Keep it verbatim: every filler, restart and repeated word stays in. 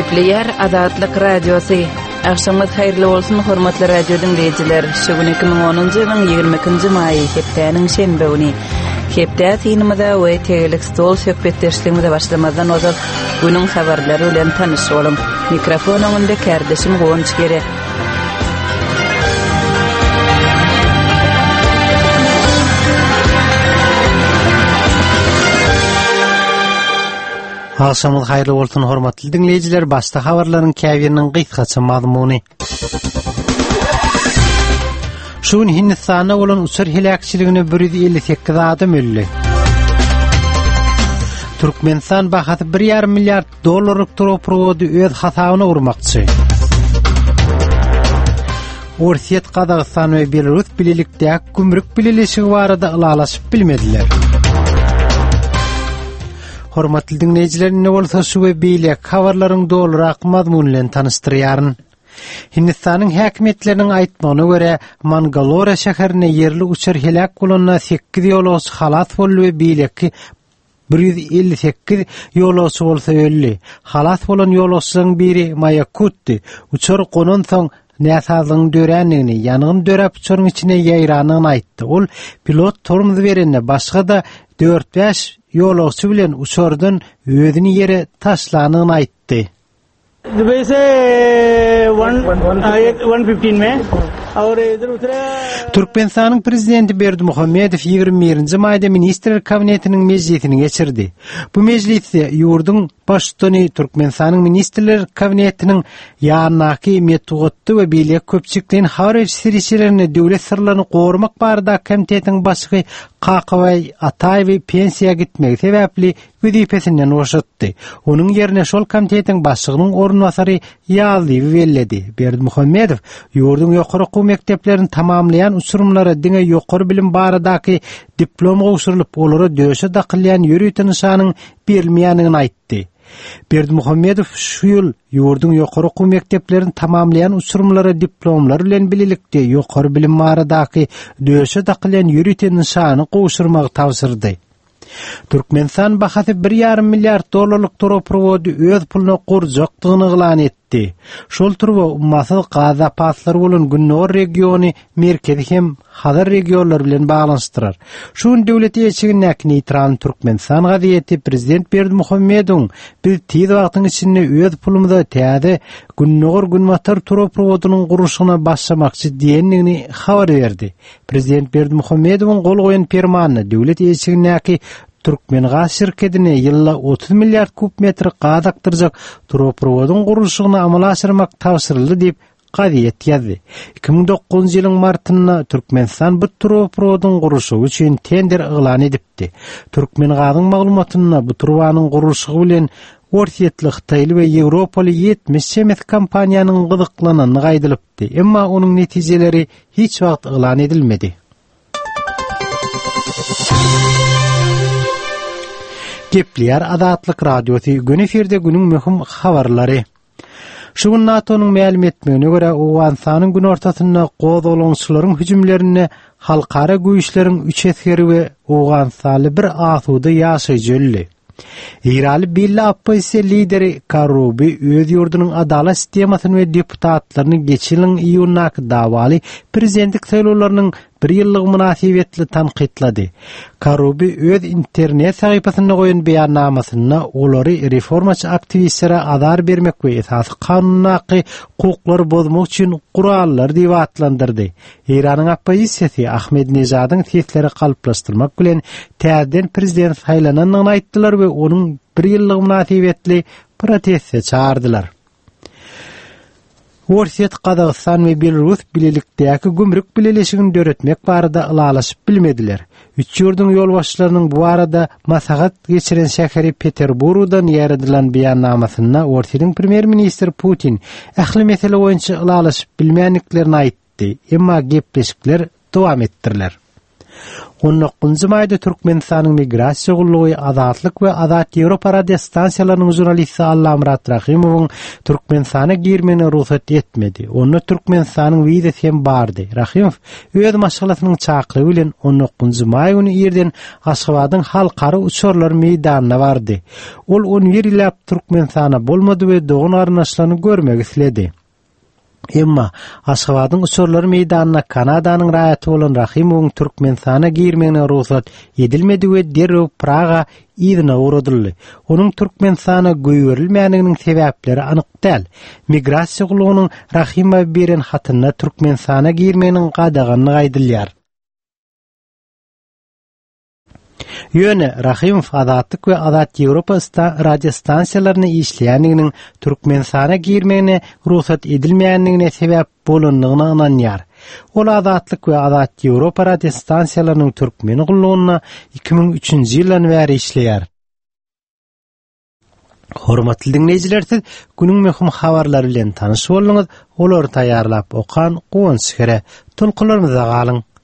Gepleyer Azatlyk Radiosu. Akşamınız hayırlı olsun hormatly radio dinleyijiler. Şugun iki ming onuncu ýylyň ýygrimi ikinji maý hepdäniň şembe güni. Hepdä tinimizde we tegelik stol söhbetleşigimizde başlamadan ozal günüň habarlary bilen tanyşalım. Mikrofon öňünde kärdeşim Gonç Gere. Akşamınız hayırlı olsun hormatly dinleyijiler. Başta habarlaryň käbiriniň gysgaça mazmuny. Şuň Hindistana bolan uçur hilakçylygyny bir yüz elli sekiz adam öldi. Türkmenistan bahasy bir ýarym milliard dollarlyk toroprovody öz hasabyna urmakçy. Orsiýet Kazakystan we Belarus bilelikde gümrük bileşigi barada ılalaşyp bilmediler. Hormatly dinleyijiler, ne bolsa şu we beýle habarlaryň dolrak mazmuny bilen tanışdyrýaryn. Hindistanyň häkimetläriniň aýtmagyna görä, Mangalore şäherine yerli uçur helak bolanyna sekiz ýolagçy halat boldy we beýleki bir yüz elli sekiz ýolagçy bolsa öldi. Halat bolan ýolagçylaryň biri Mayakutty. Uçur gonan soň näsazyň döränligini, ýanyň dörap uçuryň içine ýaýranyny aýtdy. Ol pilot tormuz berende başga da dört beş ýolagçy bilen uçurdan özüni ýere taşlanyny aýtdy. वैसे one fifteen में और इधर उतरे. Türkmenistanyň prezidenti Berdimuhammedow ýygrimi birinji maýda ministrler kabinetiniň mejlisini geçirdi. Bu mejlisde ýurdun başçyny Türkmenistanyň ministrler kabinetiniň ýanynaky metoddy we beýle köpçükden habar ýetirişlerini döwlet sirlerini gorumak barada komitetiň başçy Kakabay Ataýew pensiýa gitmegi sebäpli wezipesinden boşatdy. Onuň ýerine şol komitetiň başçylygynyň ornwasary ýaly berledi. Berdimuhammedow ýurdun ýokary okuw mekdeplerini tamamlayan uçurumlara diňe ýokary bilim baradaky diplom gowşurylyp olary döşe dakylýan ýürüýten nişanyň berilmeýändigini aýtdy. Berdimuhammedow şu ýyl ýurdun ýokary okuw mekdeplerini tamamlayan uçurumlara diplomlar bilen bilelikde ýokary bilim baradaky döşe dakylýan ýürüýten nişany gowşurmagy tawsyrdy. Türkmenistan bahasy bir ýarym milliard dollarlyk toroprovody öz puluny gurjakdygyny elan etdi. Şol turba ummaty gaz zapaslary bolan Günnor regiony merkezi hem Hazar regionlar bilen baglanyşdyrar. Şuň döwlet ýeçigini neytral Türkmenistan gaziýeti prezident Berdimuhammedow biz tiz wagtyň içinde öz pulumyza täze Günnor Günmatar toroprowodynyň guruşyna başlamakçy diýendigini habar berdi. Prezident Berdimuhammedowyň gol goýan fermanyny döwlet ýeçigini Türkmen gaz şirketine ýylda otuz milliard kub metr gaz aktyrjak toroprowodyň guruşyna amala aşyrmak tawsyryldy diýip gaziýet ýazdy. iki ming dokuzunçy ýylyň martynda Türkmenistan bu toroprowodyň guruşy üçin tender elan edipdi. Türkmen gazyň maglumatyna bu turwanyň guruşy bilen orsiýetli Hytaýly we Ýewropaly ýetmiş çemet kompaniýanyň gyzyklanyny gaýdylypdy. Emma onuň netijeleri hiç wagt elan edilmedi. Gepleyer Azatlyk Radiosu gün eferde günüň möhüm habarlary. Şuň NATO'nyň ma'lum etmegine görä Owganistanyň gün ortasynda gozolanyşlaryň hüjümlerini halkara güýçleriň üç eskeri we Owganistanly bir asuda ýaşaýjyly. İranly Billi Oppozisiýa lideri Karoubi öz ýurdunyň adalet sistemasyny we deputatlaryny geçilen iýunnaky dawaly prezidentlik saýlawlarynyň bir ýyllyk münasibetli tanqidlady. Karoubi öz internet sahypasyna goýan beýannamasyna olary reformaçy aktivistlere azar bermek we esasy kanunaky hukuklar bozmak üçin kurallar diýip atlandyrdy. İranyň oppozisiýasy Ahmedinejadyň sesleri galyplaşdyrmak bilen täzeden prezident saýlananyny aýtdylar we onuň bir ýyllyk münasibetli protestge çağırdylar. Orsiýet Kazakystan we Belarus bilelikdäki gümrük bileleşigini döretmek barada ılalaşyp bilmediler. Üç ýurdun ýolbaşçylarynyň bu arada maslahat geçiren şäheri Peterburgdan ýaradylan beýannamasyna Orsiýetiň premier ministri Putin ähli mesele boýunça ılalaşyp bilmeýänliklerini aýtdy. Emma gepleşikler dowam etdirler. on dokuzuncu mayda Türkmenistanyň migrasiýa gullugy Azatlyk we Azat Ýewropa radio stansiýalarynyň jurnalisti Alla Murat Rahimowyň Türkmenistana girmegine ruhsat etmedi. Onu Türkmenistanyň wizy hem bardy. Rahimov öz maşgalatynyň çaklygy bilen on dokuzuncu may güni ýerden Aşgabatyň halkara uçurlar meýdanyna bardy. Ol on bir ýyl Türkmenistana bolmady we dogan arnaşlany görmek isledi. Emma Aşgabatyň uçurlar meýdanyna Kanadanyň raýaty bolan Rahimowyň Türkmenistana girmegine ruhsat edilmedi we derrew Praga ýygyna uradyldy. Onuň Türkmenistana göýberilmänliginiň sebäpleri anyk däl. Migrasiýa gullugynyň Rahimowa beren hatyna Türkmenistana girmeginiň gadaganyny gaýdylýar. Ýöne Rahimov Azatlyk we Azat Ýewropa radio stansiýalaryny işleýänliginiň Türkmenistana girmegine ruhsat edilmeýänligine sebäp bolandygyna inanýar. Ol Azatlyk we Azat Ýewropa radio stansiýalarynyň türkmen gullugyna iki ming üçünji ýyldan bäri işleýär. Hormatly dinleýijiler, siz günüň möhüm habarlary bilen tanyş boldyňyz. Olary taýýarlap okan Gowan Sükere. Tulkularymyza galyň.